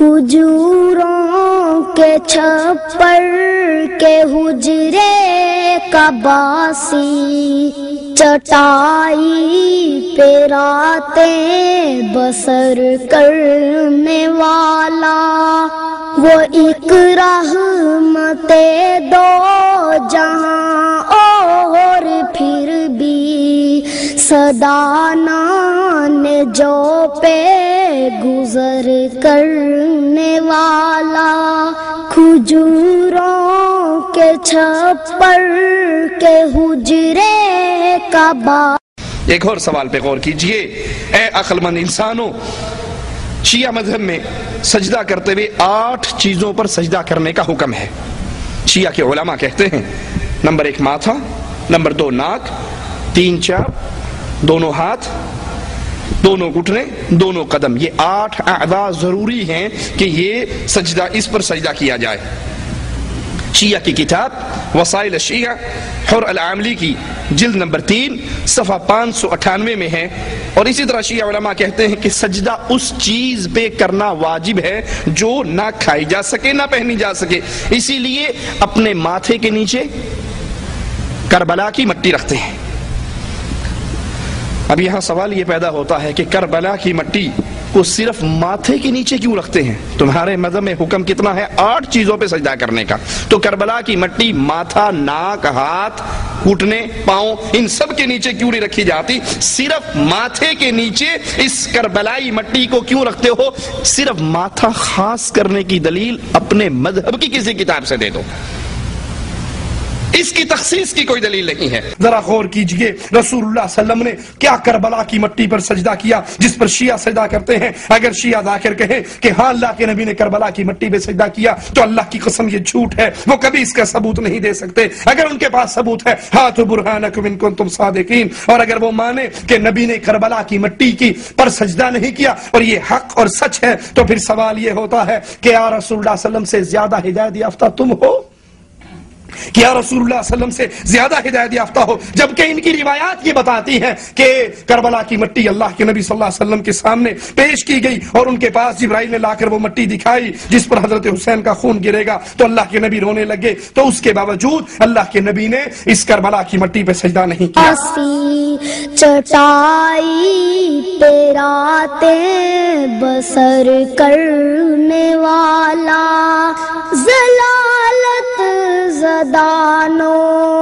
کھجوروں کے چھپر کے حجرے کا باسی، چٹائی پہ راتیں بسر کرنے والا، وہ ایک رحمت دو جہاں اور پھر بھی صدانان جو پہ گزر کرنے والا، کھجوروں کے چھپر کے حجرے کا باسی۔ ایک اور سوال پہ غور کیجئے، اے عقل مند انسانوں، شیعہ مذہب میں سجدہ کرتے ہوئے 8 چیزوں پر سجدہ کرنے کا حکم ہے۔ شیعہ کے علماء کہتے ہیں نمبر 1 ماتھا، نمبر 2 ناک، 3 چاپ، دونوں ہاتھ، دونوں گھٹنے، دونوں قدم، یہ 8 اعضاء ضروری ہیں کہ یہ سجدہ، اس پر سجدہ کیا جائے۔ شیعہ کی کتاب وسائل الشیعہ حر العاملی کی جلد نمبر 3 صفحہ 598 میں ہے، اور اسی طرح شیعہ علماء کہتے ہیں کہ سجدہ اس چیز پہ کرنا واجب ہے جو نہ کھائی جا سکے نہ پہنی جا سکے، اسی لیے اپنے ماتھے کے نیچے کربلا کی مٹی رکھتے ہیں۔ اب یہاں سوال یہ پیدا ہوتا ہے کہ کربلا کی مٹی کو صرف ماتھے کے نیچے کیوں رکھتے ہیں؟ تمہارے مذہب میں حکم کتنا ہے؟ 8 چیزوں پہ سجدہ کرنے کا، تو کربلا کی مٹی ماتھا، ناک، ہاتھ، گھٹنے، پاؤں، ان سب کے نیچے کیوں نہیں رکھی جاتی؟ صرف ماتھے کے نیچے اس کربلائی مٹی کو کیوں رکھتے ہو؟ صرف ماتھا خاص کرنے کی دلیل اپنے مذہب کی کسی کتاب سے دے دو، اس کی تخصیص کی کوئی دلیل نہیں ہے۔ ذرا غور کیجئے رسول اللہ صلی اللہ علیہ وسلم نے کیا کربلا کی مٹی پر سجدہ کیا جس پر شیعہ سجدہ کرتے ہیں؟ اگر شیعہ ذاکر کہیں کہ ہاں اللہ کے نبی نے کربلا کی مٹی پہ سجدہ کیا تو اللہ کی قسم یہ جھوٹ ہے، وہ کبھی اس کا ثبوت نہیں دے سکتے۔ اگر ان کے پاس ثبوت ہے ہاتھو برہانکم ان کنتم صادقین، اور اگر وہ مانے کہ نبی نے کربلا کی مٹی کی پر سجدہ نہیں کیا اور یہ حق اور سچ ہے، تو پھر سوال یہ ہوتا ہے کہ یا رسول اللہ صلی اللہ علیہ وسلم سے زیادہ ہدایت یافتہ تم ہو؟ کیا رسول اللہ صلی اللہ علیہ وسلم سے زیادہ ہدایت یافتہ ہو؟ جبکہ ان کی روایات یہ بتاتی ہیں کہ کربلا کی مٹی اللہ کے نبی صلی اللہ علیہ وسلم کے سامنے پیش کی گئی اور ان کے پاس جبرائیل نے لا کر وہ مٹی دکھائی جس پر حضرت حسین کا خون گرے گا، تو اللہ کے نبی رونے لگے، تو اس کے باوجود اللہ کے نبی نے اس کربلا کی مٹی پہ سجدہ نہیں کیا۔ چٹائی پہ راتیں بسر کرنے والا، ضلالت زدانو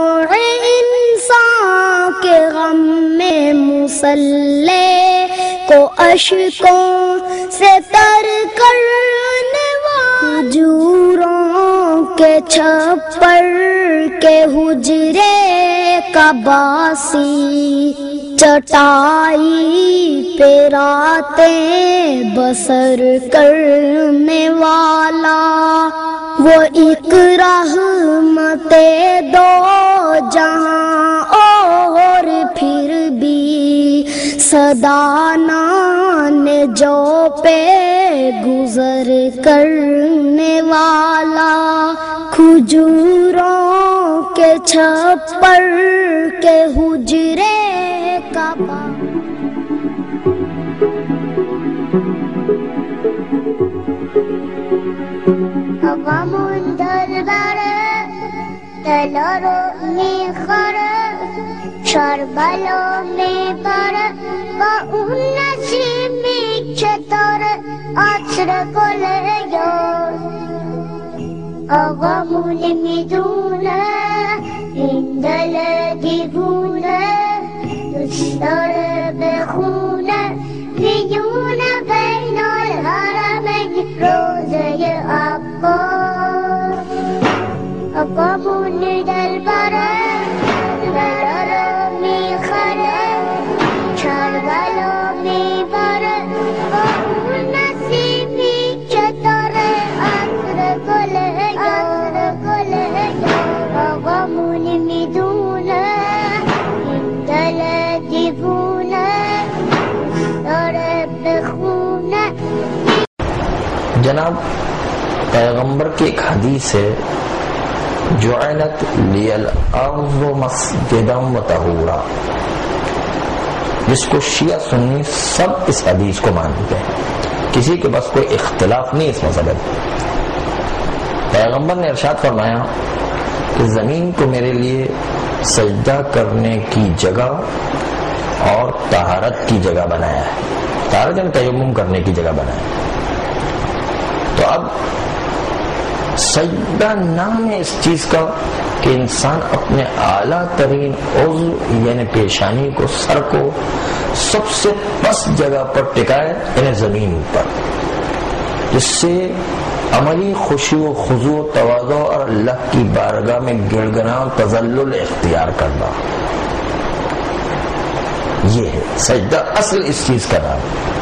انسان کے غم میں مسلح کو اشکوں سے تر کرنے والا، کھجوروں کے چھپر کے حجرے کا باسی، چٹائی پہ راتیں بسر کرنے والا، وہ ایک رحمت دو جہاں اور پھر بھی صدانان جو پہ گزر کرنے والا، کھجوروں کے چھپر کے حجرے کا غم دربر دلارو میخور شربلو میبر با اون نسیمی چطور عطر گل یار، آقامون میدونه این دل دیوونه دوست داره بخونه، میدونه بین الحرمین روزه عباس، آقامون دلبره دلارو میخره کربلا میبره با اون نسیمی که داره عطر گل یار، آقامون میدونه این دل دیوونه داره بخونه۔ جناب پیغمبر کی ایک حدیث ہے، جعلت لی الارض مسجدا وطہورا، جس کو شیعہ سنی سب اس حدیث کو مانتے ہیں کسی کے بس کوئی اختلاف نہیں اس مسئلے میں۔ پیغمبر نے ارشاد فرمایا کہ زمین کو میرے لیے سجدہ کرنے کی جگہ اور طہارت کی جگہ بنایا ہے، طہارت یعنی تیمم کرنے کی جگہ بنایا ہے۔ تو اب سجدہ نام ہے اس چیز کا کہ انسان اپنے اعلیٰ ترین عضو یعنی پیشانی کو، سر کو سب سے پست جگہ پر ٹکائے یعنی زمین پر، جس سے عملی خشوع و خضوع و تواضع اور اللہ کی بارگاہ میں گڑگنا اور تذلل اختیار کرنا، یہ ہے سجدہ، اصل اس چیز کا نام۔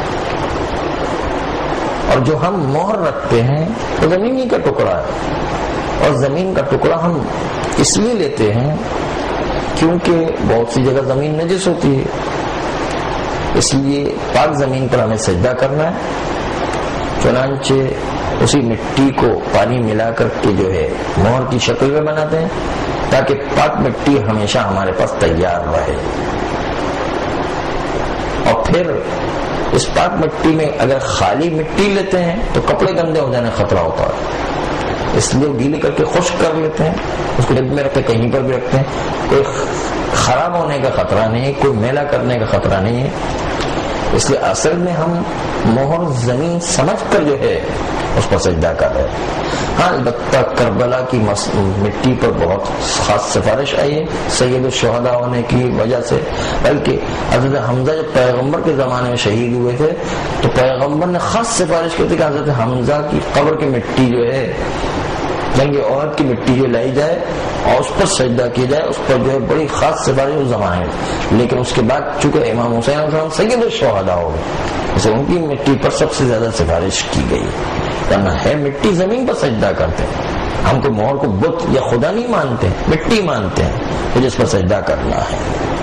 اور جو ہم مہر رکھتے ہیں وہ زمین ہی کا ٹکڑا ہے، اور زمین کا ٹکڑا ہم اس لیے لیتے ہیں کیونکہ بہت سی جگہ زمین نجس ہوتی ہے، اس لیے پاک زمین پر ہمیں سجدہ کرنا ہے۔ چنانچہ اسی مٹی کو پانی ملا کر کے جو ہے مہر کی شکل میں بناتے ہیں تاکہ پاک مٹی ہمیشہ ہمارے پاس تیار رہے۔ اور پھر اس پاک مٹی میں اگر خالی مٹی لیتے ہیں تو کپڑے گندے ہو جانے خطرہ ہوتا ہے، اس لیے گیلی کر کے خشک کر لیتے ہیں، اس کو ڈب میں رکھتے کہیں پر بھی رکھتے ہیں، کوئی خراب ہونے کا خطرہ نہیں ہے، کوئی میلا کرنے کا خطرہ نہیں ہے۔ اس لیے اصل میں ہم مہر زمین سمجھ کر جو ہے اس پر سجدہ کر رہے ہیں۔ ہاں البتہ کربلا کی مٹی پر بہت خاص سفارش آئی ہے سید الشہداء ہونے کی وجہ سے، بلکہ حضرت حمزہ جب پیغمبر کے زمانے میں شہید ہوئے تھے تو پیغمبر نے خاص سفارش کی تھی کہ حضرت حمزہ کی قبر کی مٹی جو ہے جنگ عہد کی مٹی جو لائی جائے اور اس پر سجدہ کیا جائے، اس پر جو ہے بڑی خاص سفارش اس زمانے میں۔ لیکن اس کے بعد چونکہ امام حسین علیہ السلام سید الشہداء ہو گئے، اسے ان کی مٹی پر سب سے زیادہ سفارش کی گئی، ورنہ ہے مٹی زمین پر سجدہ کرتے ہیں۔ ہم کو مہر کو بت یا خدا نہیں مانتے، مٹی مانتے ہیں تو جس پر سجدہ کرنا ہے۔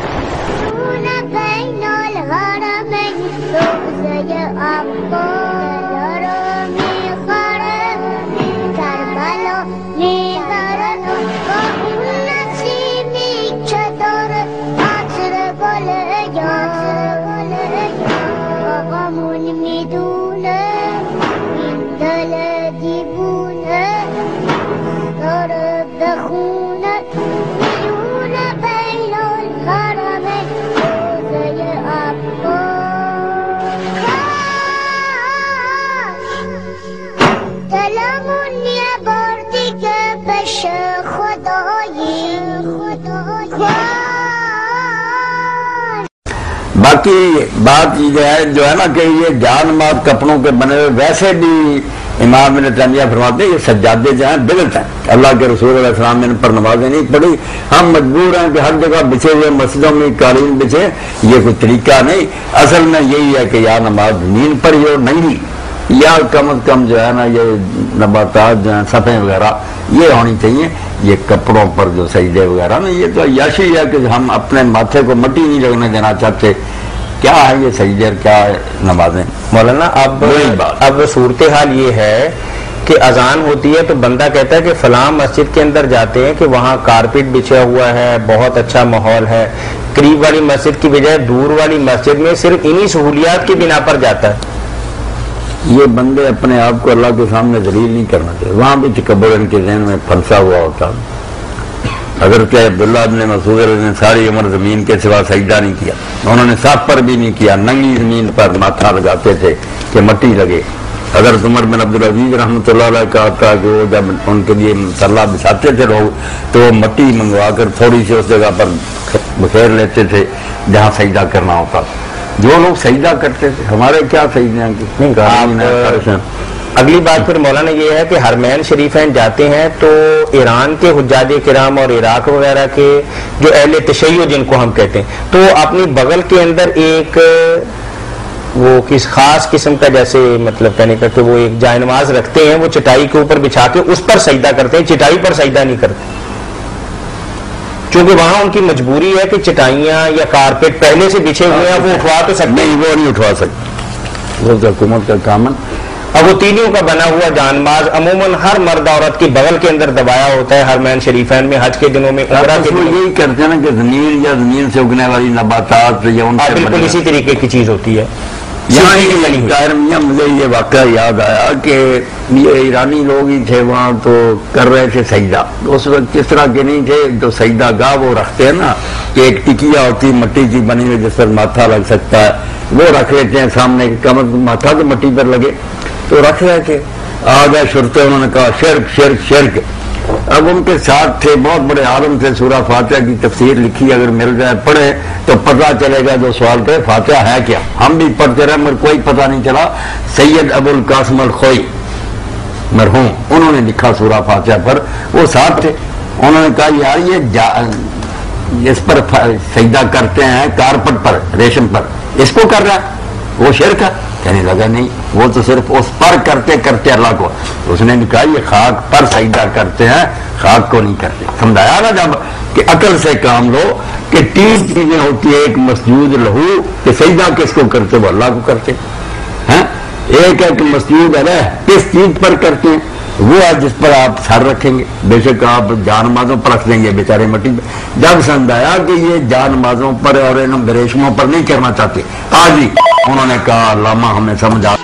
باقی بات جو ہے نا کہ یہ جان مات کپڑوں کے بنے ہوئے، ویسے بھی امام ابن تیمیہ فرماتے ہیں یہ سجادے جو ہیں بدعت ہیں، اللہ کے رسول علیہ السلام نے ان پر نمازیں نہیں پڑھی، ہم مجبور ہیں کہ ہر جگہ بچھے ہوئے مسجدوں میں قالین بچھے، یہ کوئی طریقہ نہیں۔ اصل میں یہی ہے کہ یا نماز زمین پر ہی ہو، نہیں یا کم از کم جو ہے نا یہ نباتات جو ہیں صفحے وغیرہ یہ ہونی چاہیے، یہ کپڑوں پر جو سجدے وغیرہ نا یہ تو عیاشی ہے کہ ہم اپنے ماتھے کو مٹی نہیں لگنے دینا چاہتے۔ کیا ہے یہ سجدے اور کیا ہے نمازیں؟ مولانا اب صورتحال یہ ہے کہ اذان ہوتی ہے تو بندہ کہتا ہے کہ فلاں مسجد کے اندر جاتے ہیں کہ وہاں کارپیٹ بچھا ہوا ہے، بہت اچھا ماحول ہے، قریب والی مسجد کی بجائے دور والی مسجد میں صرف انہی سہولیات کی بنا پر جاتا ہے۔ یہ بندے اپنے آپ کو اللہ کے سامنے ذلیل نہیں کرنا چاہیے، وہاں بھی تکبر ان کے ذہن میں پھنسا ہوا ہوتا۔ حضرت عبداللہ بن مسعود نے ساری عمر زمین کے سوا سجدہ نہیں کیا، انہوں نے صاف پر بھی نہیں کیا، ننگی زمین پر ماتھا لگاتے تھے کہ مٹی لگے۔ حضرت عمر بن عبدالعزیز رحمۃ اللہ علیہ کا تھا کہ وہ جب ان کے لیے مسلح بچھاتے تھے لوگ تو وہ مٹی منگوا کر تھوڑی سی اس جگہ پر بکھیر لیتے تھے جہاں سجدہ کرنا ہوتا۔ جو لوگ سجدہ کرتے تھے، ہمارے کیا سجدے؟ اگلی بات پھر مولانا یہ ہے کہ حرمین شریفین جاتے ہیں تو ایران کے حجاج کرام اور عراق وغیرہ کے جو اہل تشیع جن کو ہم کہتے ہیں تو اپنی بغل کے اندر ایک وہ کس خاص قسم کا جیسے مطلب کہنے کا کہ وہ ایک جائے نماز رکھتے ہیں، وہ چٹائی کے اوپر بچھا کے اس پر سجدہ کرتے ہیں، چٹائی پر سجدہ نہیں کرتے، چونکہ وہاں ان کی مجبوری ہے کہ چٹائیاں یا کارپیٹ پہلے سے بچھے ہوئے ہیں، وہ اٹھوا تو سکتے نہیں، وہ نہیں اٹھوا سکتے، وہ حکومت کا کام ہے۔ اب وہ تینوں کا بنا ہوا جانماز عموماً ہر مرد عورت کی بغل کے اندر دبایا ہوتا ہے حرمین شریفین میں حج کے دنوں میں، عمرہ کے دنوں یہی کرتے ہیں نا کہ زمین یا زمین سے اگنے والی نباتات یا ان سے بالکل اسی طریقے کی چیز ہوتی ہے۔ طاہر میاں مجھے یہ واقعہ یاد آیا کہ یہ ایرانی لوگ ہی تھے وہاں تو کر رہے تھے سجدہ. اس وقت کس طرح کے نہیں تھے جو سجدہ گاہ وہ رکھتے ہیں نا کہ ایک ٹکیا ہوتی مٹی کی بنی ہوئی جس پر ماتھا لگ سکتا ہے وہ رکھ لیتے ہیں سامنے کمر ماتھا تو مٹی پر لگے تو رکھ رہے تھے. آ گئے شرطے انہوں نے کہا شرک شرک شرک. اب ان کے ساتھ تھے بہت بڑے عالم تھے سورہ فاتحہ کی تفسیر لکھی اگر مل جائے پڑھے تو پتہ چلے گا. جو سوال کرے فاتحہ ہے کیا ہم بھی پڑھتے رہے مگر کوئی پتہ نہیں چلا. سید ابو القاسم الخوئی مرحوم انہوں نے لکھا سورہ فاتحہ پر وہ ساتھ تھے. انہوں نے کہا یار یہ اس پر سجدہ کرتے ہیں کارپٹ پر ریشم پر اس کو کر رہا ہے وہ شرک ہے. کہنے لگا نہیں وہ تو صرف اس پر کرتے کرتے اللہ کو. اس نے کہا یہ خاک پر سجدہ کرتے ہیں خاک کو نہیں کرتے. سمجھایا نا جب کہ عقل سے کام لو کہ 3 چیزیں ہوتی ہیں ایک مسجود لہو کہ سجدہ کس کو کرتے وہ اللہ کو کرتے ہیں. ایک ہے کہ مسجود علیہ کس چیز پر کرتے ہیں وہ ہے جس پر آپ سر رکھیں گے. بے شک آپ جان مازوں پر رکھ دیں گے بیچارے مٹی پہ. جب سمجھایا کہ یہ جان مازوں پر اور ان ریشموں پر نہیں کرنا چاہتے آج ہی انہوں نے کہا علامہ ہمیں سمجھا.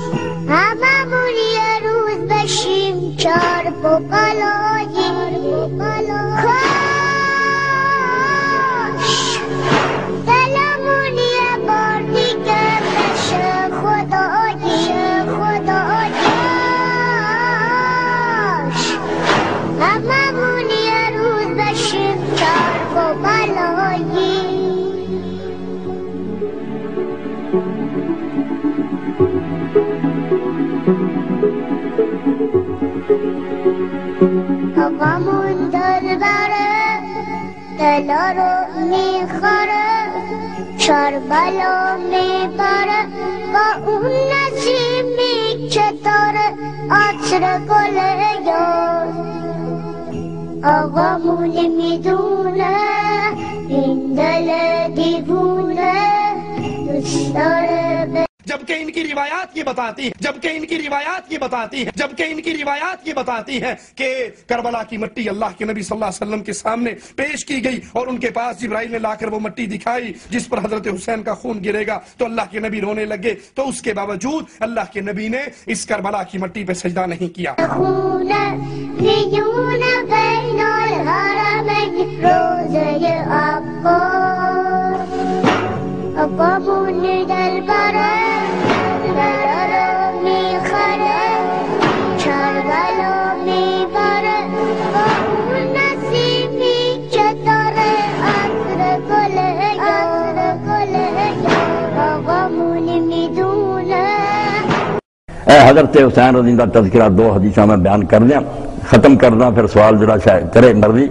غم دلبر دلارو میخوره شربلو میبره با اون نسیمی چطوره عطر گل یار آقامون میدونه این دل دیوونه دوست داره. جبکہ ان کی روایات یہ بتاتی ہے کہ کربلا کی مٹی اللہ کے نبی صلی اللہ علیہ وسلم کے سامنے پیش کی گئی اور ان کے پاس جبرائیل نے لا کر وہ مٹی دکھائی جس پر حضرت حسین کا خون گرے گا تو اللہ کے نبی رونے لگے. تو اس کے باوجود اللہ کے نبی نے اس کربلا کی مٹی پہ سجدہ نہیں کیا. حضرت حسین رضی اللہ تذکرہ 2 حدیثوں میں بیان کر دیا ختم کرنا پھر سوال جڑا شاید کرے مرضی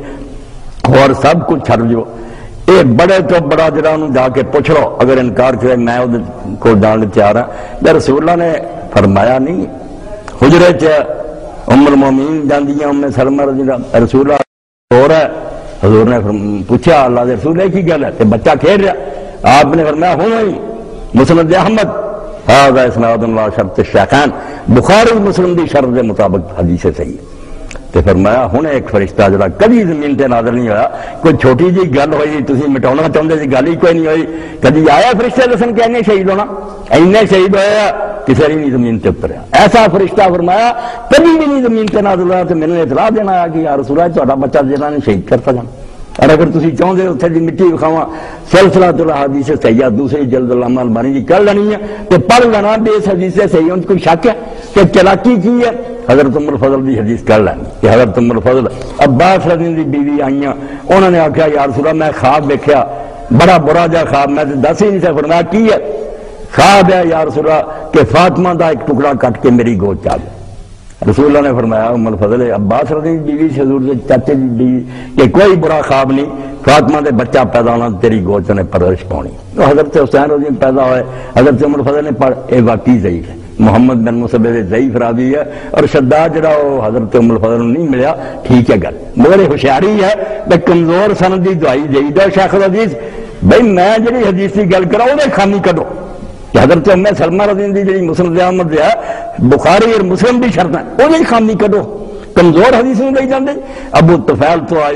اور سب کچھ چھڑ جو اے بڑے تو بڑا جڑا انہوں جا کے پوچھ لو اگر انکار کرے میں کو جان تیار ہاں. یا رسول اللہ نے فرمایا نہیں حجرے چ ام المومنین جاندی ہیں ام سلمہ رضی اللہ رسول اللہ ہو رہا ہے. حضور نے پوچھا اللہ کے رسول کی گل ہے کہ بچہ کھیل رہا آپ نے فرمایا ہوں ہی مسند احمد هذا اسناد لا شرط الشیخین بخاری مسلم دی شرط کے مطابق حدیث صحیح ہے. تو فرمایا ہن ایک فرشتہ جڑا کبھی زمین تے نازل نہیں ہویا کوئی چھوٹی جی گل ہوئی تسی مٹاؤنا چاہندے سی گل ہی کوئی نہیں ہوئی کبھی آیا فرشتہ دسن کہ اینے شہید ہونا اینے شہید ہویا کسی نہیں زمین تے اتریا. ایسا فرشتہ فرمایا کبھی بھی نہیں زمین تے نازل ہوا. تو میں نے اطلاع دینا آیا کہ یا رسول اللہ تہاڈا بچہ جنہاں نے شہید کرتا جانا اور اگر تسی چاہندے اتھے دی مٹی وکھاواں سلسلہ الاحادیث صحیحہ دوسری جلد علامہ البانی دی کر لینی ہے تو پڑھ لینا بھی اس حدیث سے صحیح ان کوئی شک ہے کہ چلاکی کی ہے. حضرت ام الفضل دی حدیث کر لینی کہ حضرت ام الفضل عباس رضی اللہ دی بیوی آئیاں انہوں نے آکھیا یا رسول اللہ میں خواب دیکھا بڑا برا جا خواب میں دس ہی نہیں سے. فرمایا کی ہے خواب ہے یا رسول اللہ کہ فاطمہ دا ایک ٹکڑا کٹ کے میری گود چا گیا. رسول اللہ نے فرمایا ام الفضل عباس رضی اللہ دی بیوی سے حضور سے چاچے دی بیوی کہ کوئی برا خواب نہیں فاطمہ دے بچہ پیدا ہونا تیری گود نے پرورش پاؤنی. تو حضرت حسین رضی اللہ پیدا ہوئے حضرت ام الفضل نے پڑھ اے واقعی ضعیف ہے محمد بن مصعب ضعیف راوی ہے اور شداد جڑا وہ حضرت ام الفضل نہیں ملیا ٹھیک ہے گل مگر ہوشیاری ہے کہ کمزور سند دی دعائی دئی دو شیخ الحدیث بھائی میں جڑی حدیث کی گل کرا وہ خامی کڈو کہ حضرت ام سلمہ رضی اللہ دی جڑی مسند احمد ہے بخاری اور مسلم دی شرط ہے وہ خامی کڈو کمزور حدیث نہیں لئی جاندے. ابو طفیل تو آئی